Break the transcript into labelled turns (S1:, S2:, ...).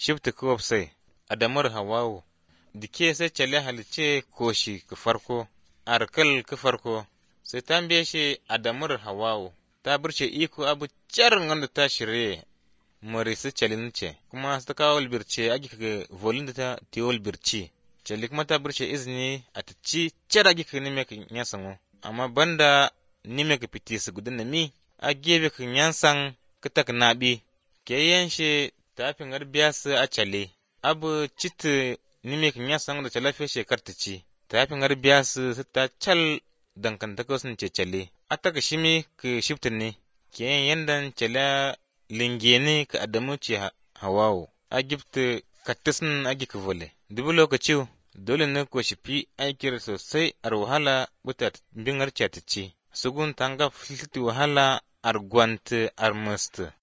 S1: shibta kuwabsai adamar hawawu dike sai chale halice koshi ka farko arkal ka farko sai tambaye shi adamar hawawu ta burce iko abu charin wanda ta shirye mari su chalin ce kuma su kawo albirce agi ka volin da ta tiwol birci chali kuma ta burce izini a ta ci cara agi ka nime ka nyasango amma banda nime ka fiti su gudun na mi a gebe ka nyansan ka tak nabi ke yanshe ta fi biya su a chale abu cita nime ka nyasan da chalafe shekar ta ci ta fi biya su ta chal dankantaka sun ce chale a taka shimi ka shiftin ne ke yandan chala lingene ka adamu ce hawawo a gifta kattisin agi ka vole dubu lokaci dole ne ko shifi aikir sosai ar wahala buta bingar ce ta ci sugun tanga filti wahala ar gwanta ar masta